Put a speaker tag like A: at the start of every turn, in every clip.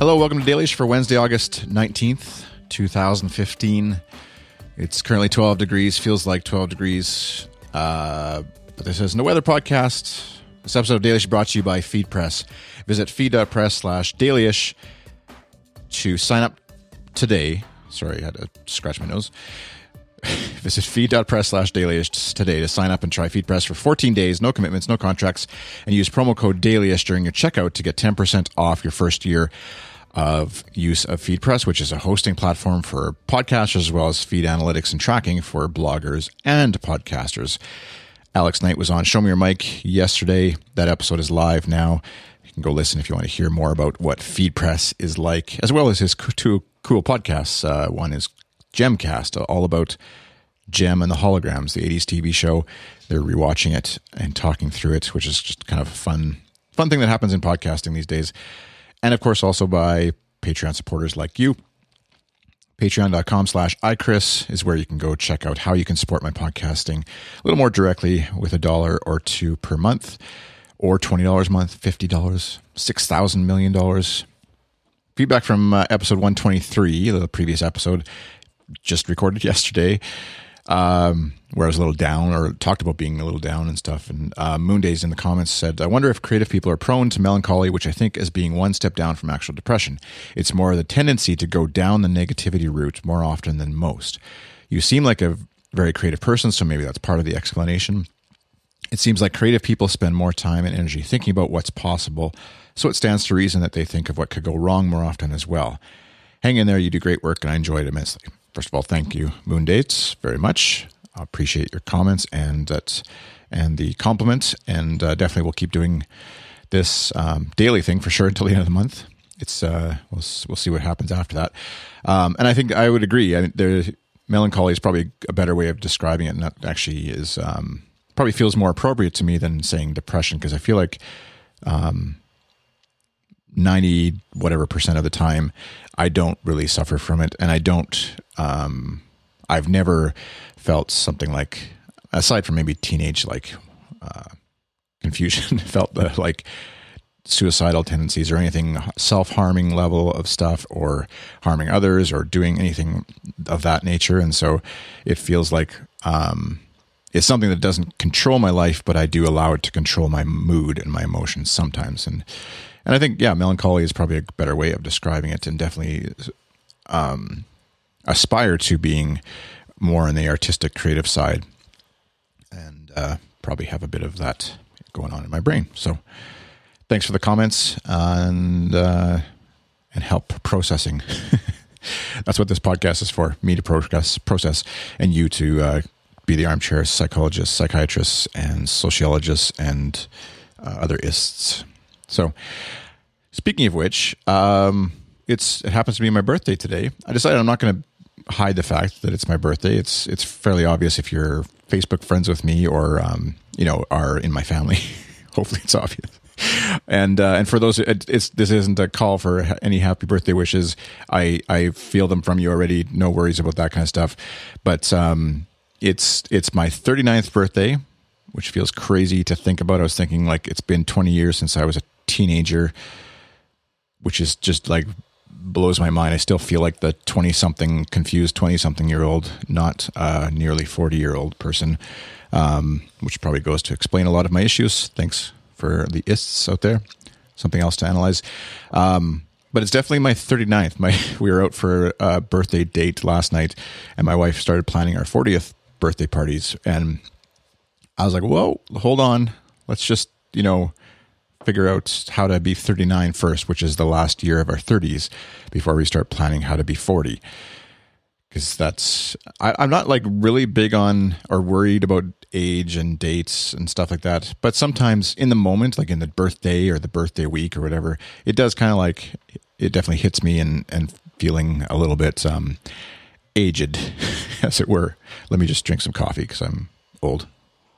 A: Hello, welcome to Dailyish for Wednesday, August 19th, 2015. It's currently 12 degrees, feels like 12 degrees, but this isn't a weather podcast. This episode of Dailyish is brought to you by FeedPress. Visit feed.press/Dailyish to sign up today. Sorry, I had to scratch my nose. Visit feed.press/Dailyish today to sign up and try FeedPress for 14 days, no commitments, no contracts, and use promo code Dailyish during your checkout to get 10% off your first year of use of FeedPress, which is a hosting platform for podcasters as well as feed analytics and tracking for bloggers and podcasters. Alex Knight was on Show Me Your Mic yesterday. That episode is live now. You can go listen if you want to hear more about what FeedPress is like, as well as his two cool podcasts. One is Gemcast, all about Gem and the Holograms, the 80s TV show. They're rewatching it and talking through it, which is just kind of a fun thing that happens in podcasting these days. And of course, also by Patreon supporters like you. Patreon.com/iChris is where you can go check out how you can support my podcasting a little more directly with $1 or $2 per month, or $20 a month, $50, $6,000 million. Feedback from episode 123, the previous episode, just recorded yesterday, where I was a little down, or talked about being a little down and stuff. And Moondays in the comments said, I wonder if creative people are prone to melancholy, which I think is being one step down from actual depression. It's more the tendency to go down the negativity route more often than most. You seem like a very creative person, so maybe that's part of the explanation. It seems like creative people spend more time and energy thinking about what's possible, so it stands to reason that they think of what could go wrong more often as well. Hang in there, you do great work, and I enjoy it immensely. First of all, thank you, Moondates, very much. I appreciate your comments and the compliment, and definitely we'll keep doing this daily thing for sure until the end of the month. It's we'll see what happens after that, and I think I would agree. Melancholy is probably a better way of describing it, and that actually is probably feels more appropriate to me than saying depression, because I feel like 90 whatever percent of the time I don't really suffer from it, and I don't. I've never felt something like, aside from maybe teenage confusion, felt the like suicidal tendencies or anything self-harming level of stuff, or harming others, or doing anything of that nature. And so it feels like it's something that doesn't control my life, but I do allow it to control my mood and my emotions sometimes. And I think, melancholy is probably a better way of describing it, and definitely aspire to being more on the artistic, creative side, and probably have a bit of that going on in my brain. So thanks for the comments and help processing. That's what this podcast is for, me to process, and you to be the armchair psychologists, psychiatrists, and sociologists, and other ists. So, speaking of which, it happens to be my birthday today. I decided I'm not going to hide the fact that it's my birthday. It's fairly obvious if you're Facebook friends with me, or are in my family. Hopefully, it's obvious. And for those, this isn't a call for any happy birthday wishes. I feel them from you already. No worries about that kind of stuff. But it's my 39th birthday, which feels crazy to think about. I was thinking like it's been 20 years since I was a teenager, which is just like blows my mind. I still feel like the 20-something confused 20-something-year-old, not a nearly 40-year-old person, which probably goes to explain a lot of my issues. Thanks for the ists out there. Something else to analyze. But it's definitely my 39th. We were out for a birthday date last night, and my wife started planning our 40th birthday parties. And I was like, whoa, hold on. Let's just, figure out how to be 39 first, which is the last year of our 30s, before we start planning how to be 40. Because I'm not like really big on or worried about age and dates and stuff like that. But sometimes in the moment, like in the birthday or the birthday week or whatever, it does kind of like, it definitely hits me and feeling a little bit aged, as it were. Let me just drink some coffee because I'm old.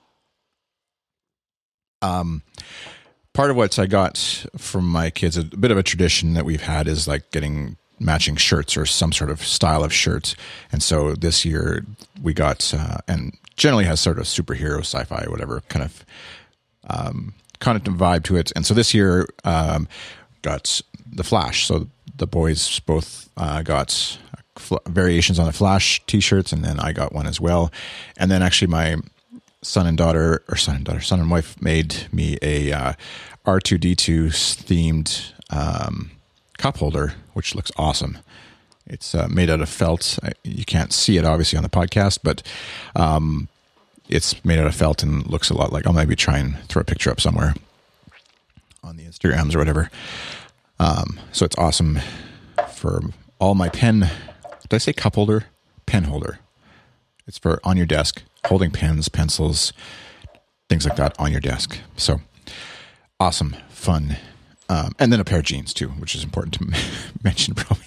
A: Part of what I got from my kids, a bit of a tradition that we've had, is like getting matching shirts or some sort of style of shirt. And so this year we got, and generally has sort of superhero, sci-fi, whatever kind of vibe to it. And so this year got The Flash. So the boys both got variations on the Flash t-shirts, and then I got one as well. And then actually my son and wife made me a R2-D2 themed cup holder, which looks awesome. It's made out of felt. You can't see it obviously on the podcast, but it's made out of felt and looks a lot like, I'll maybe try and throw a picture up somewhere on the Instagrams or whatever. So it's awesome for all my pen. Did I say cup holder? Pen holder. It's for on your desk, holding pens, pencils, things like that on your desk. So awesome, fun. And then a pair of jeans too, which is important to mention probably.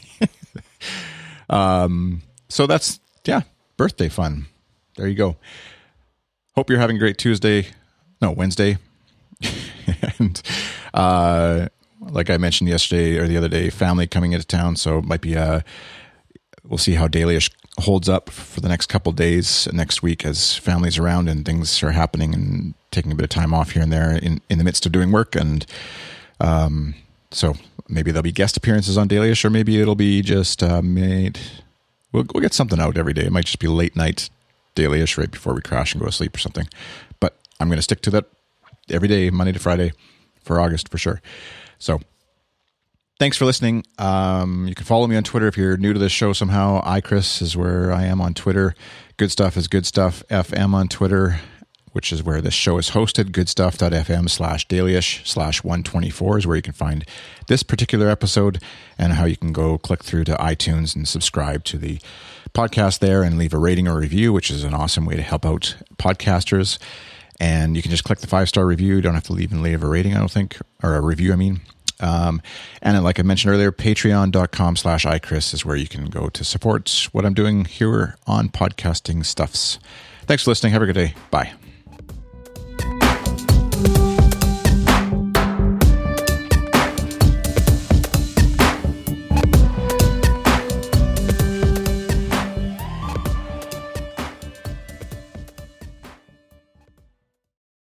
A: So that's, birthday fun. There you go. Hope you're having a great Wednesday. And like I mentioned yesterday or the other day, family coming into town. So it might be we'll see how Dailyish holds up for the next couple of days next week as family's around and things are happening and taking a bit of time off here and there in the midst of doing work. And so maybe there'll be guest appearances on Dailyish, or maybe it'll be just made. We'll get something out every day. It might just be late night Dailyish right before we crash and go to sleep or something. But I'm going to stick to that every day, Monday to Friday for August for sure. So thanks for listening. You can follow me on Twitter if you're new to this show somehow. iChris is where I am on Twitter. Good Stuff is Good Stuff FM on Twitter, which is where this show is hosted. goodstuff.fm/Dailyish/124 is where you can find this particular episode and how you can go click through to iTunes and subscribe to the podcast there and leave a rating or review, which is an awesome way to help out podcasters. And you can just click the 5-star review. You don't have to leave a rating, I don't think, or a review, I mean. And like I mentioned earlier, patreon.com/iChris is where you can go to support what I'm doing here on Podcasting Stuffs. Thanks for listening. Have a good day. Bye.